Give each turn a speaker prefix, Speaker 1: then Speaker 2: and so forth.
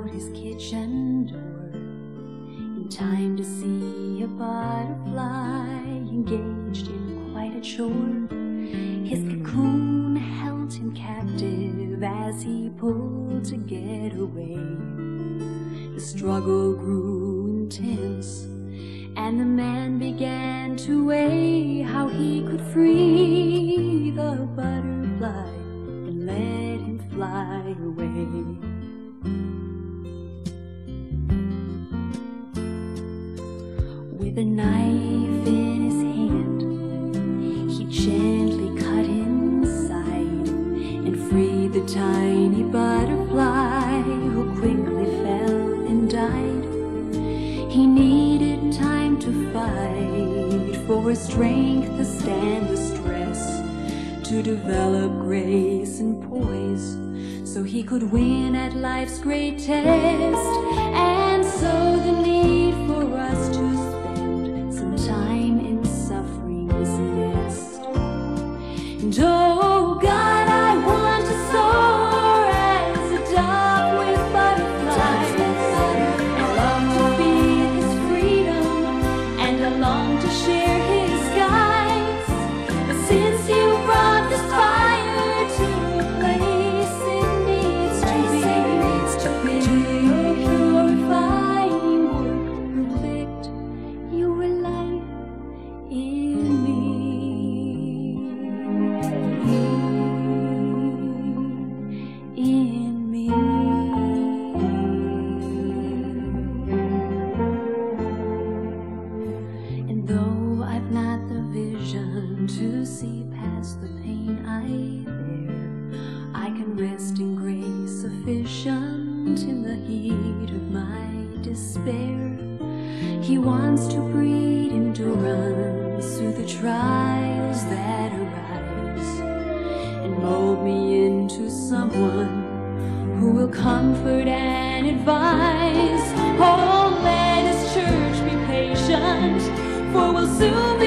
Speaker 1: out his kitchen door in time to see a butterfly engaged in quite a chore. His cocoon held him captive as he pulled to get away. The struggle grew intense, and the man began to weigh how he could free the butterfly and let him fly away. With a knife in his hand, he gently cut inside and freed the tiny butterfly, who quickly fell and died. He needed time to fight, for strength to stand the stress, to develop grace and poise, so he could win at life's great test. And so the need for us to spend some time in suffering's nest. And oh God, I want to soar as a dove with butterflies. I long to feel his freedom, and I long to share his skies. But since you brought this fire to a place it needs to be, to your purifying work perfect your life in me. In me. And though I've not the vision to see past the pain I bear, I can rest in grace sufficient in the heat of my despair. He wants to breed endurance through the trials that arise, and mold me into someone who will comfort and advise. Oh, let his church be patient, for we'll soon